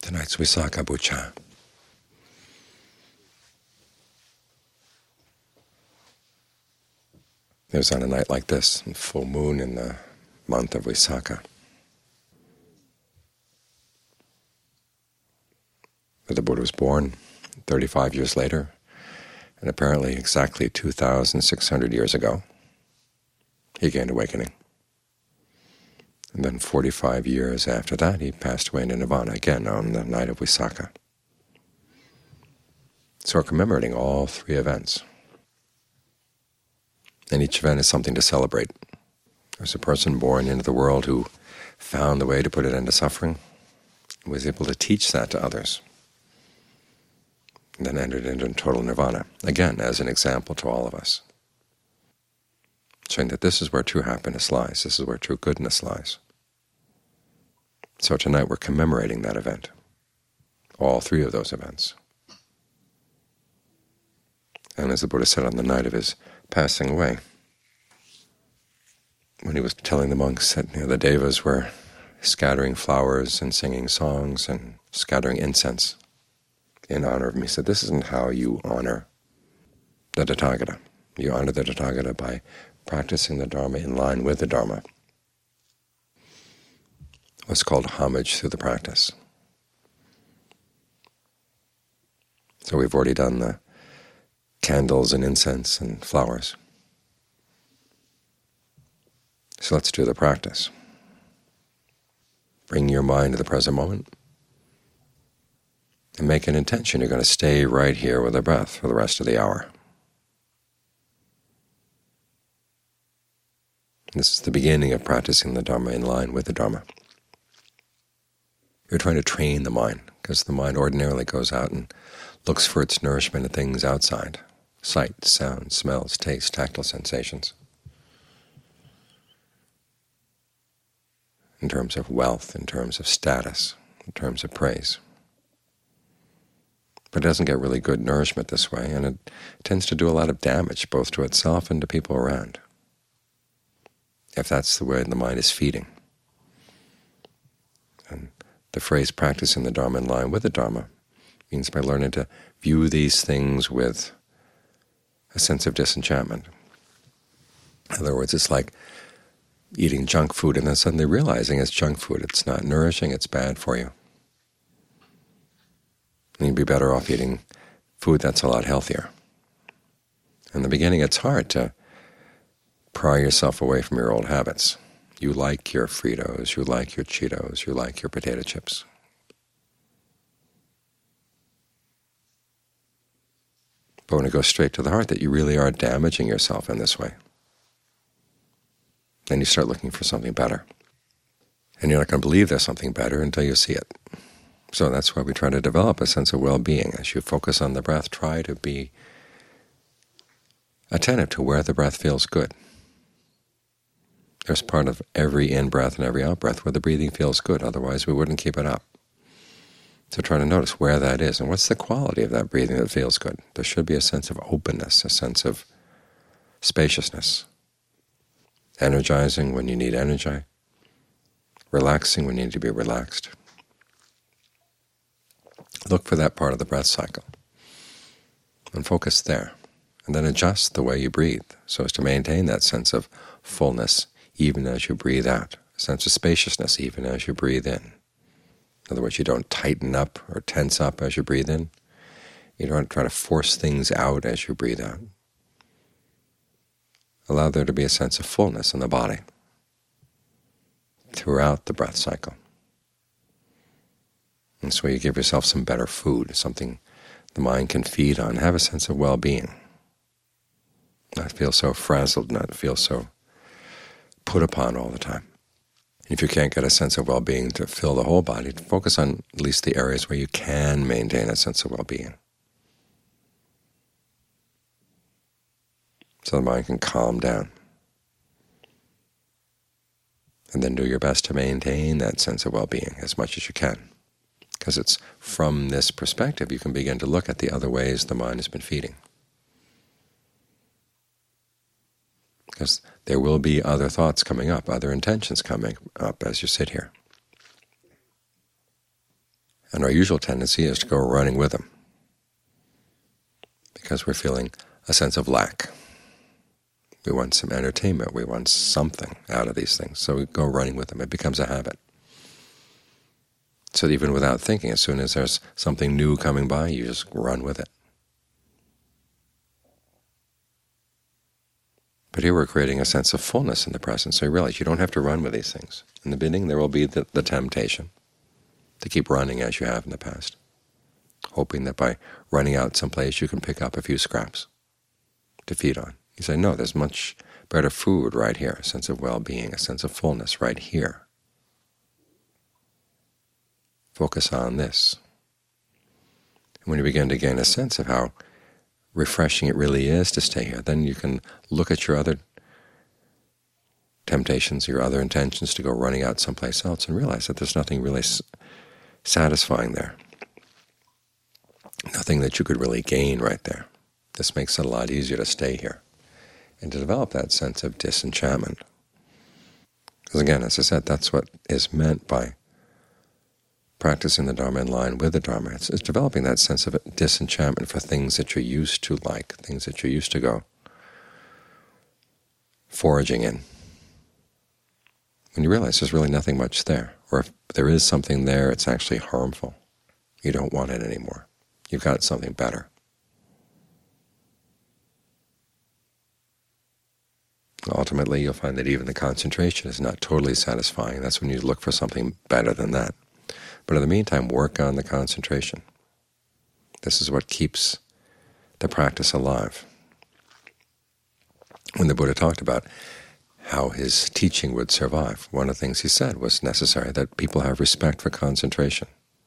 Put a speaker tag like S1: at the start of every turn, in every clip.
S1: Tonight's Visakha Bucha. It was on a night like this, full moon in the month of Visakha, that the Buddha was born 35 years later, and apparently exactly 2,600 years ago, he gained awakening. And then 45 years after that, he passed away into Nirvana, again on the night of Visakha. So we're commemorating all three events. And each event is something to celebrate. There's a person born into the world who found the way to put an end to suffering, and was able to teach that to others, and then entered into total nirvana, again as an example to all of us, showing that this is where true happiness lies, this is where true goodness lies. So tonight we're commemorating that event, all three of those events. And as the Buddha said on the night of his passing away, when he was telling the monks that the devas were scattering flowers and singing songs and scattering incense in honor of him, he said, this isn't how you honor the Tathagata. You honor the Tathagata by practicing the Dharma in line with the Dharma. What's called homage through the practice. So we've already done the candles and incense and flowers. So let's do the practice. Bring your mind to the present moment and make an intention. You're going to stay right here with the breath for the rest of the hour. This is the beginning of practicing the Dharma in line with the Dharma. You're trying to train the mind, because the mind ordinarily goes out and looks for its nourishment in things outside: sight, sound, smells, taste, tactile sensations. In terms of wealth, in terms of status, in terms of praise. But it doesn't get really good nourishment this way, and it tends to do a lot of damage both to itself and to people around, if that's the way the mind is feeding. And the phrase practicing the Dharma in line with the Dharma means by learning to view these things with a sense of disenchantment. In other words, it's like eating junk food and then suddenly realizing it's junk food. It's not nourishing, it's bad for you. And you'd be better off eating food that's a lot healthier. In the beginning, it's hard to pry yourself away from your old habits. You like your Fritos, you like your Cheetos, you like your potato chips. But when it goes straight to the heart that you really are damaging yourself in this way, then you start looking for something better. And you're not going to believe there's something better until you see it. So that's why we try to develop a sense of well-being. As you focus on the breath, try to be attentive to where the breath feels good. There's part of every in-breath and every out-breath where the breathing feels good, otherwise we wouldn't keep it up. So try to notice where that is, and what's the quality of that breathing that feels good. There should be a sense of openness, a sense of spaciousness, energizing when you need energy, relaxing when you need to be relaxed. Look for that part of the breath cycle and focus there, and then adjust the way you breathe so as to maintain that sense of fullness even as you breathe out, a sense of spaciousness even as you breathe in. In other words, you don't tighten up or tense up as you breathe in. You don't try to force things out as you breathe out. Allow there to be a sense of fullness in the body throughout the breath cycle. And so you give yourself some better food, something the mind can feed on, have a sense of well-being, not feel so frazzled, not feel so put upon all the time. And if you can't get a sense of well-being to fill the whole body, to focus on at least the areas where you can maintain a sense of well-being, so the mind can calm down. And then do your best to maintain that sense of well-being as much as you can, because it's from this perspective you can begin to look at the other ways the mind has been feeding. Because there will be other thoughts coming up, other intentions coming up as you sit here. And our usual tendency is to go running with them because we're feeling a sense of lack. We want some entertainment. We want something out of these things. So we go running with them. It becomes a habit. So that even without thinking, as soon as there's something new coming by, you just run with it. But here we're creating a sense of fullness in the present. So you realize you don't have to run with these things. In the beginning there will be the temptation to keep running as you have in the past, hoping that by running out someplace you can pick up a few scraps to feed on. You say, no, there's much better food right here, a sense of well-being, a sense of fullness right here. Focus on this. And when you begin to gain a sense of how refreshing it really is to stay here, then you can look at your other temptations, your other intentions to go running out someplace else and realize that there's nothing really satisfying there, nothing that you could really gain right there. This makes it a lot easier to stay here and to develop that sense of disenchantment. Because again, as I said, that's what is meant by practicing the Dharma in line with the Dharma. It's developing that sense of disenchantment for things that you're used to like, things that you're used to go foraging in. When you realize there's really nothing much there, or if there is something there, it's actually harmful. You don't want it anymore. You've got something better. Ultimately, you'll find that even the concentration is not totally satisfying. That's when you look for something better than that. But in the meantime, work on the concentration. This is what keeps the practice alive. When the Buddha talked about how his teaching would survive, one of the things he said was necessary that people have respect for concentration.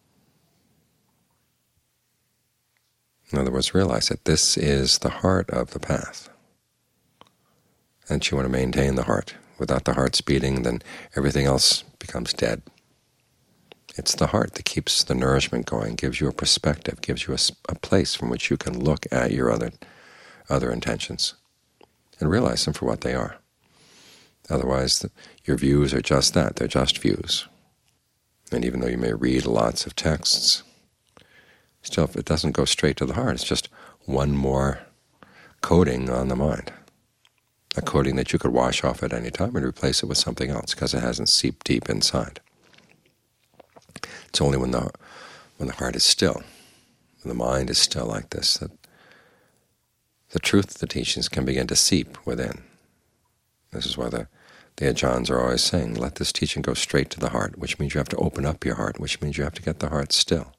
S1: In other words, realize that this is the heart of the path, and you want to maintain the heart. Without the heart's beating, then everything else becomes dead. It's the heart that keeps the nourishment going, gives you a perspective, gives you a place from which you can look at your other intentions and realize them for what they are. Otherwise, your views are just that. They're just views. And even though you may read lots of texts, still, if it doesn't go straight to the heart, it's just one more coating on the mind, a coating that you could wash off at any time and replace it with something else because it hasn't seeped deep inside. It's only when the heart is still, when the mind is still like this, that the truth of the teachings can begin to seep within. This is why the Ajahns are always saying, let this teaching go straight to the heart, which means you have to open up your heart, which means you have to get the heart still.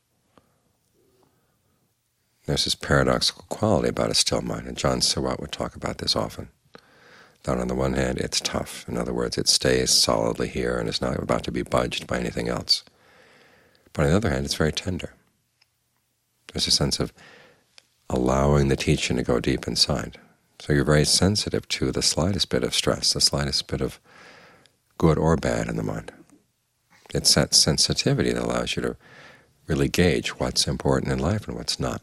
S1: There's this paradoxical quality about a still mind, and John Sawat would talk about this often. That on the one hand, it's tough. In other words, it stays solidly here and is not about to be budged by anything else. But on the other hand, it's very tender. There's a sense of allowing the teaching to go deep inside. So you're very sensitive to the slightest bit of stress, the slightest bit of good or bad in the mind. It's that sensitivity that allows you to really gauge what's important in life and what's not.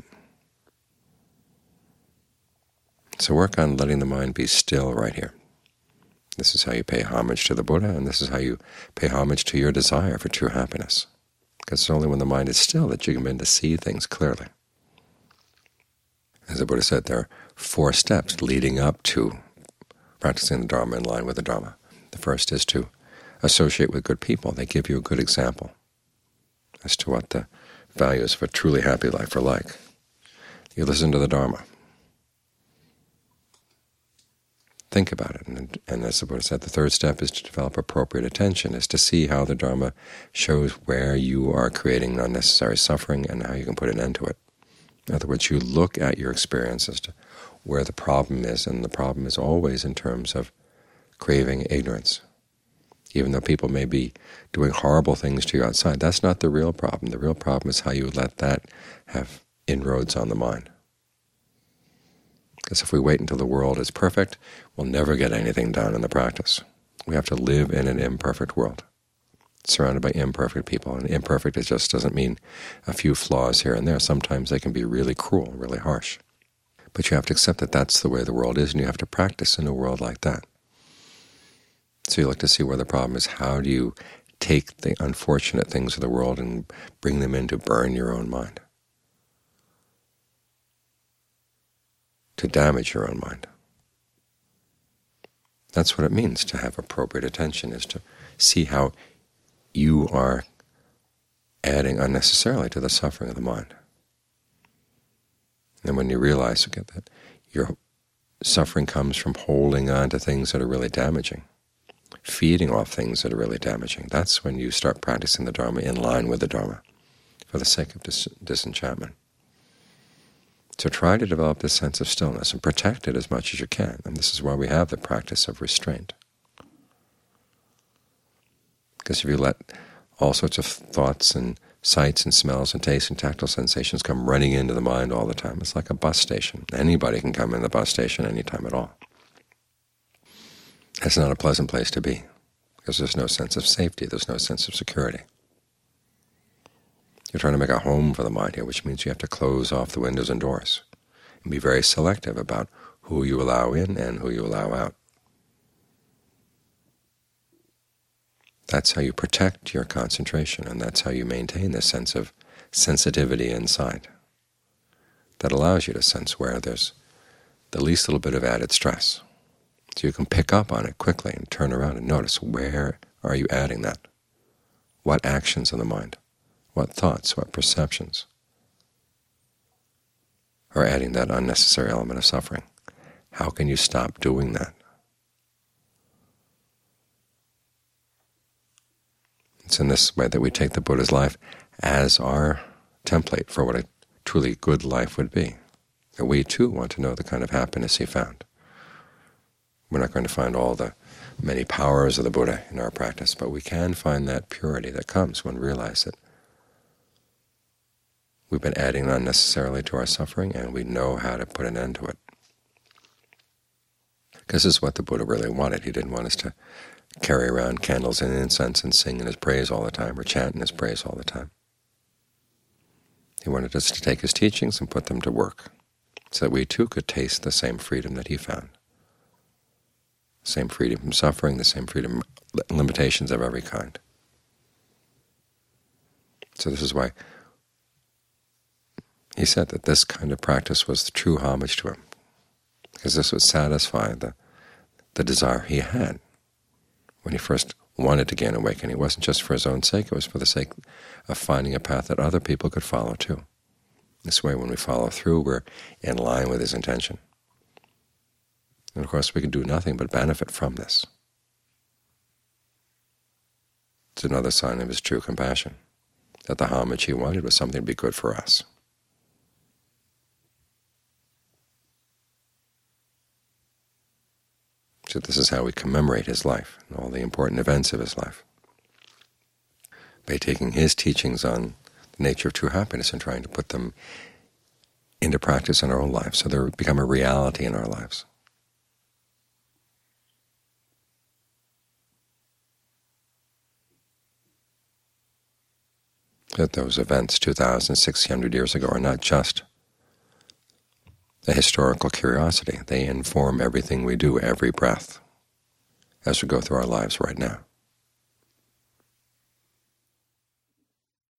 S1: So work on letting the mind be still right here. This is how you pay homage to the Buddha, and this is how you pay homage to your desire for true happiness. Because it's only when the mind is still that you can begin to see things clearly. As the Buddha said, there are 4 steps leading up to practicing the Dharma in line with the Dharma. The first is to associate with good people. They give you a good example as to what the values of a truly happy life are like. You listen to the Dharma. Think about it. And as the Buddha said, the third step is to develop appropriate attention, is to see how the Dharma shows where you are creating unnecessary suffering and how you can put an end to it. In other words, you look at your experience as to where the problem is, and the problem is always in terms of craving ignorance. Even though people may be doing horrible things to you outside, that's not the real problem. The real problem is how you let that have inroads on the mind. Because if we wait until the world is perfect, we'll never get anything done in the practice. We have to live in an imperfect world, surrounded by imperfect people. And imperfect, it just doesn't mean a few flaws here and there. Sometimes they can be really cruel, really harsh. But you have to accept that that's the way the world is, and you have to practice in a world like that. So you look to see where the problem is. How do you take the unfortunate things of the world and bring them in to burn your own mind, to damage your own mind. That's what it means to have appropriate attention, is to see how you are adding unnecessarily to the suffering of the mind. And when you realize again that your suffering comes from holding on to things that are really damaging, feeding off things that are really damaging, that's when you start practicing the Dharma in line with the Dharma for the sake of disenchantment. So try to develop this sense of stillness and protect it as much as you can. And this is why we have the practice of restraint. Because if you let all sorts of thoughts and sights and smells and tastes and tactile sensations come running into the mind all the time, it's like a bus station. Anybody can come in the bus station any time at all. That's not a pleasant place to be, because there's no sense of safety, there's no sense of security. You're trying to make a home for the mind here, which means you have to close off the windows and doors and be very selective about who you allow in and who you allow out. That's how you protect your concentration, and that's how you maintain this sense of sensitivity inside that allows you to sense where there's the least little bit of added stress. So you can pick up on it quickly and turn around and notice, where are you adding that? What actions of the mind, what thoughts, what perceptions are adding that unnecessary element of suffering? How can you stop doing that? It's in this way that we take the Buddha's life as our template for what a truly good life would be. That we too want to know the kind of happiness he found. We're not going to find all the many powers of the Buddha in our practice, but we can find that purity that comes when we realize that we've been adding unnecessarily to our suffering, and we know how to put an end to it. Because this is what the Buddha really wanted. He didn't want us to carry around candles and incense and sing in his praise all the time or chant in his praise all the time. He wanted us to take his teachings and put them to work so that we too could taste the same freedom that he found. The same freedom from suffering, the same freedom from limitations of every kind. So this is why he said that this kind of practice was the true homage to him, because this would satisfy the desire he had when he first wanted to gain awakening. It wasn't just for his own sake, it was for the sake of finding a path that other people could follow too. This way, when we follow through, we're in line with his intention. And of course, we can do nothing but benefit from this. It's another sign of his true compassion, that the homage he wanted was something to be good for us. So this is how we commemorate his life and all the important events of his life, by taking his teachings on the nature of true happiness and trying to put them into practice in our own lives so they become a reality in our lives. That those events 2,600 years ago are not just a historical curiosity. They inform everything we do, every breath, as we go through our lives right now.